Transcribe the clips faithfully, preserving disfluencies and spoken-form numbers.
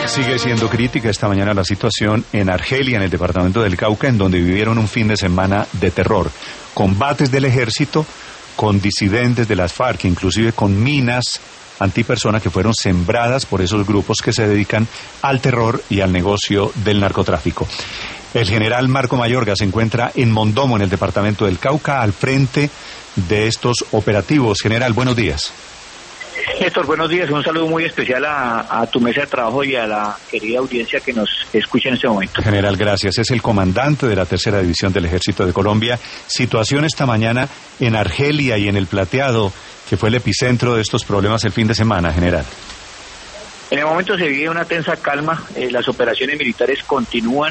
Sigue siendo crítica esta mañana la situación en Argelia, en el departamento del Cauca, en donde vivieron un fin de semana de terror. Combates del ejército con disidentes de las FARC, inclusive con minas antipersona que fueron sembradas por esos grupos que se dedican al terror y al negocio del narcotráfico. El general Marco Mayorga se encuentra en Mondomo, en el departamento del Cauca, al frente de estos operativos. General, buenos días. Néstor, buenos días. Un saludo muy especial a, a tu mesa de trabajo y a la querida audiencia que nos escucha en este momento. General, gracias. Es el comandante de la tercera división del Ejército de Colombia. Situación esta mañana en Argelia y en el Plateado, que fue el epicentro de estos problemas el fin de semana, general. En el momento se vive una tensa calma. Eh, las operaciones militares continúan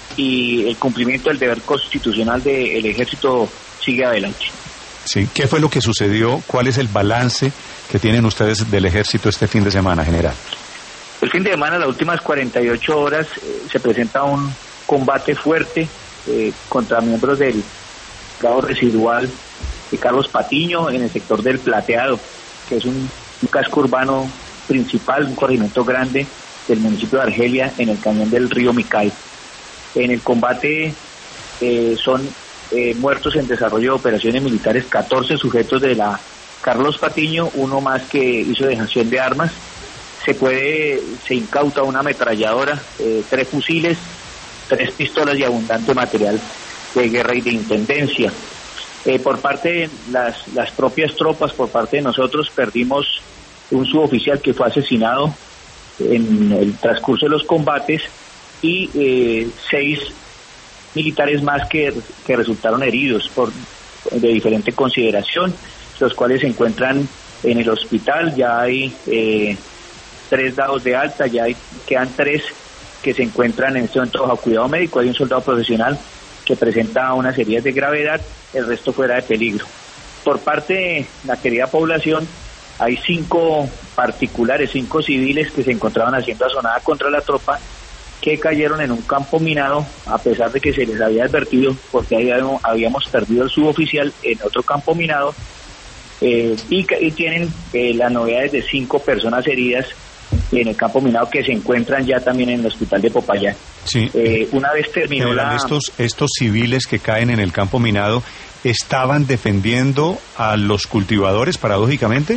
y el cumplimiento del deber constitucional del Ejército sigue adelante. Sí. ¿Qué fue lo que sucedió? ¿Cuál es el balance que tienen ustedes del ejército este fin de semana, general? El fin de semana, las últimas cuarenta y ocho horas, eh, se presenta un combate fuerte eh, contra miembros del grado residual de Carlos Patiño en el sector del Plateado, que es un, un casco urbano principal, un corregimiento grande del municipio de Argelia en el cañón del río Micay. En el combate eh, son eh, muertos en desarrollo de operaciones militares catorce sujetos de la Carlos Patiño, uno más que hizo dejación de armas. Se puede, se incauta una ametralladora, eh, tres fusiles, tres pistolas y abundante material de guerra y de intendencia. Eh, por parte de las, las propias tropas, por parte de nosotros, perdimos un suboficial que fue asesinado en el transcurso de los combates y eh, seis militares más que, que resultaron heridos por de diferente consideración, los cuales se encuentran en el hospital. Ya hay eh, tres dados de alta, ya hay, quedan tres que se encuentran en este momento bajo cuidado médico. Hay un soldado profesional que presenta unas heridas de gravedad, el resto fuera de peligro. Por parte de la querida población, hay cinco particulares, cinco civiles que se encontraban haciendo asonada contra la tropa, que cayeron en un campo minado, a pesar de que se les había advertido, porque ahí habíamos perdido el suboficial en otro campo minado. Eh, y, y tienen eh, las novedades de cinco personas heridas en el campo minado que se encuentran ya también en el hospital de Popayán. Sí. Eh, una vez terminó General, la... Estos, estos civiles que caen en el campo minado, ¿estaban defendiendo a los cultivadores, paradójicamente?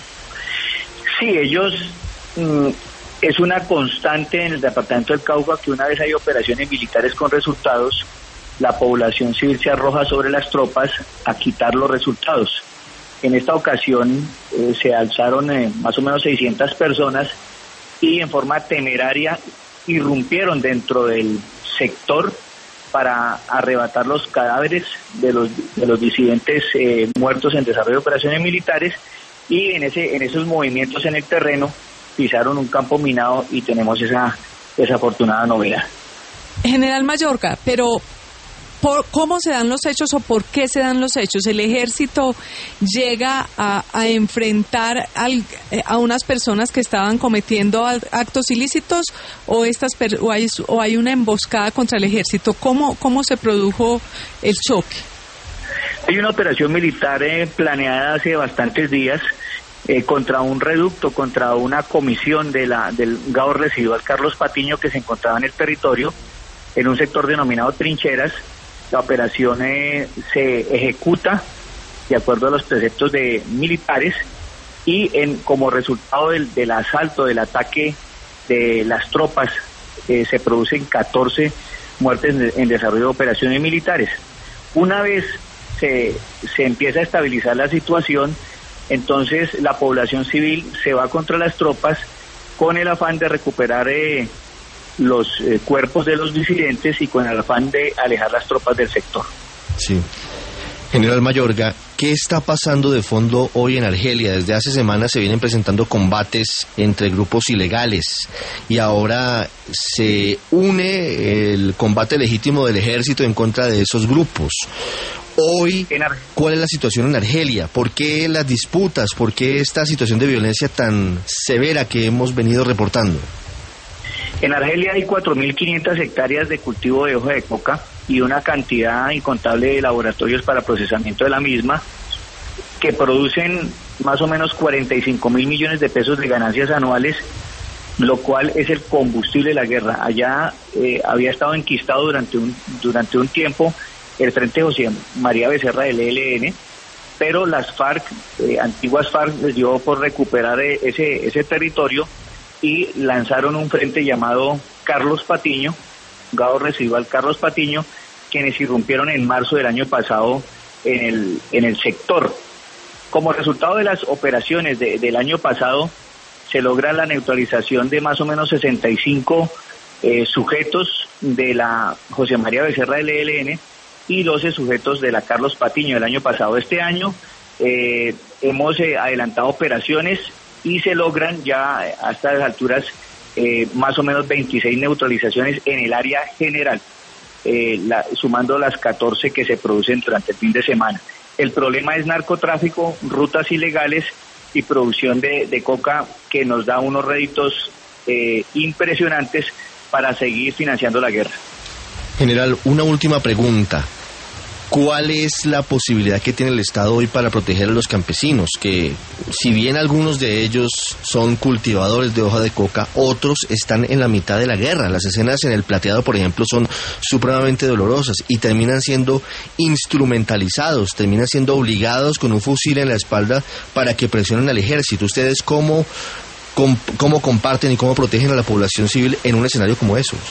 Sí, ellos... Mm, es una constante en el departamento del Cauca que una vez hay operaciones militares con resultados, la población civil se arroja sobre las tropas a quitar los resultados. En esta ocasión eh, se alzaron eh, más o menos seiscientas personas y en forma temeraria irrumpieron dentro del sector para arrebatar los cadáveres de los, de los disidentes eh, muertos en desarrollo de operaciones militares, y en ese en esos movimientos en el terreno pisaron un campo minado y tenemos esa desafortunada novedad. General Mayorga, pero ¿por cómo se dan los hechos o por qué se dan los hechos? ¿El ejército llega a, a enfrentar al, a unas personas que estaban cometiendo actos ilícitos o estas per, o, hay, o hay una emboscada contra el ejército? ¿Cómo, cómo se produjo el choque? Hay una operación militar eh, planeada hace bastantes días eh, contra un reducto, contra una comisión de la del Gado Residual Carlos Patiño que se encontraba en el territorio, en un sector denominado Trincheras. La operación eh, se ejecuta de acuerdo a los preceptos de militares y en como resultado del, del asalto, del ataque de las tropas, eh, se producen catorce muertes en, en desarrollo de operaciones militares. Una vez se, se empieza a estabilizar la situación, entonces la población civil se va contra las tropas con el afán de recuperar eh, los eh, cuerpos de los disidentes y con el afán de alejar las tropas del sector. Sí. General Mayorga, ¿qué está pasando de fondo hoy en Argelia? Desde hace semanas se vienen presentando combates entre grupos ilegales y ahora se une el combate legítimo del ejército en contra de esos grupos. Hoy, ¿cuál es la situación en Argelia? ¿Por qué las disputas? ¿Por qué esta situación de violencia tan severa que hemos venido reportando? En Argelia hay cuatro mil quinientas hectáreas de cultivo de hoja de coca y una cantidad incontable de laboratorios para procesamiento de la misma, que producen más o menos cuarenta y cinco mil millones de pesos de ganancias anuales lo cual es el combustible de la guerra. Allá eh, había estado enquistado durante un, durante un tiempo el Frente José María Becerra del E L N, pero las FARC, eh, antiguas FARC, les dio por recuperar ese, ese territorio y lanzaron un frente llamado Carlos Patiño, Gado Residual Carlos Patiño, quienes irrumpieron en marzo del año pasado en el, en el sector. Como resultado de las operaciones de, del año pasado, se logra la neutralización de más o menos sesenta y cinco eh, sujetos de la José María Becerra del E L N y doce sujetos de la Carlos Patiño del año pasado. Este año eh, hemos eh, adelantado operaciones y se logran ya a estas alturas eh, más o menos veintiséis neutralizaciones en el área general, eh, la, sumando las catorce que se producen durante el fin de semana. El problema es narcotráfico, rutas ilegales y producción de, de coca, que nos da unos réditos eh, impresionantes para seguir financiando la guerra. General, una última pregunta. ¿Cuál es la posibilidad que tiene el Estado hoy para proteger a los campesinos? Que si bien algunos de ellos son cultivadores de hoja de coca, otros están en la mitad de la guerra. Las escenas en el Plateado, por ejemplo, son supremamente dolorosas y terminan siendo instrumentalizados, terminan siendo obligados con un fusil en la espalda para que presionen al ejército. ¿Ustedes cómo, cómo, cómo comparten y cómo protegen a la población civil en un escenario como esos?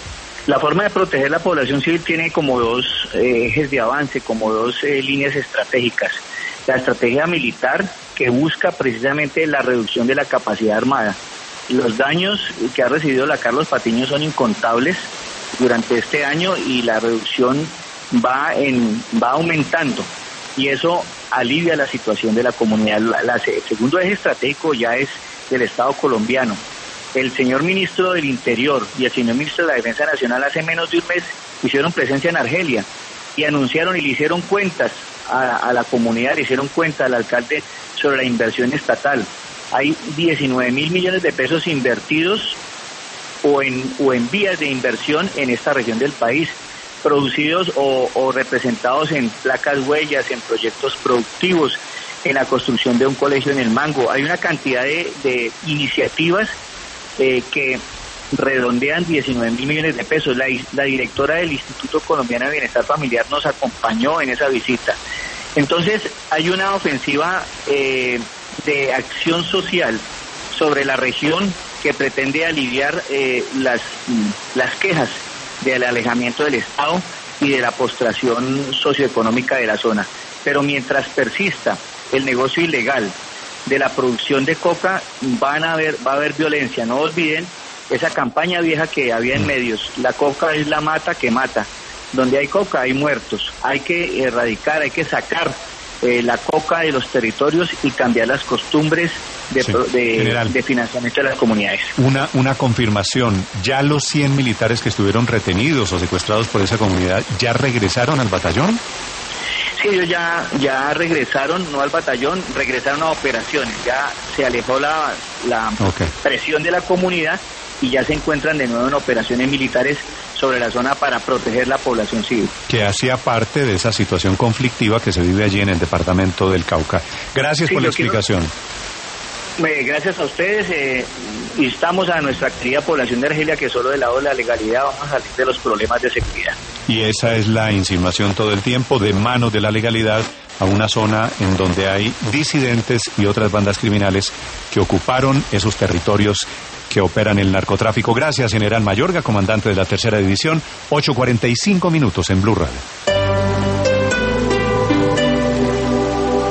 La forma de proteger la población civil tiene como dos eh, ejes de avance, como dos eh, líneas estratégicas. La estrategia militar, que busca precisamente la reducción de la capacidad armada. Los daños que ha recibido la Carlos Patiño son incontables durante este año y la reducción va en va aumentando, y eso alivia la situación de la comunidad. La, la, el segundo eje estratégico ya es del Estado colombiano. El señor ministro del Interior y el señor ministro de la Defensa Nacional hace menos de un mes hicieron presencia en Argelia y anunciaron y le hicieron cuentas a, a la comunidad, le hicieron cuenta al alcalde sobre la inversión estatal. Hay diecinueve mil millones de pesos invertidos o en, o en vías de inversión en esta región del país, producidos o, o representados en placas huellas, en proyectos productivos, en la construcción de un colegio en el Mango. Hay una cantidad de, de iniciativas Eh, que redondean diecinueve mil millones de pesos. La, la directora del Instituto Colombiano de Bienestar Familiar nos acompañó en esa visita. Entonces hay una ofensiva eh, de acción social sobre la región que pretende aliviar eh, las, las quejas del alejamiento del Estado y de la postración socioeconómica de la zona. Pero mientras persista el negocio ilegal de la producción de coca, van a haber, va a haber violencia. No olviden esa campaña vieja que había en medios: la coca es la mata que mata. Donde hay coca hay muertos. Hay que erradicar, hay que sacar eh, la coca de los territorios y cambiar las costumbres de, sí, de, de financiamiento de las comunidades. Una, una confirmación: ¿ya los cien militares que estuvieron retenidos o secuestrados por esa comunidad ya regresaron al batallón? Sí, ellos ya, ya regresaron, no al batallón, regresaron a operaciones. Ya se alejó la, la okay. presión de la comunidad y ya se encuentran de nuevo en operaciones militares sobre la zona para proteger la población civil. Que hacía parte de esa situación conflictiva que se vive allí en el departamento del Cauca. Gracias sí, por la explicación. Quiero... Gracias a ustedes. Eh, instamos a nuestra querida población de Argelia que solo del lado de la legalidad vamos a salir de los problemas de seguridad. Y esa es la insinuación todo el tiempo, de manos de la legalidad a una zona en donde hay disidentes y otras bandas criminales que ocuparon esos territorios que operan el narcotráfico. Gracias, General Mayorga, comandante de la tercera división. ocho cuarenta y cinco minutos en Blue Radio.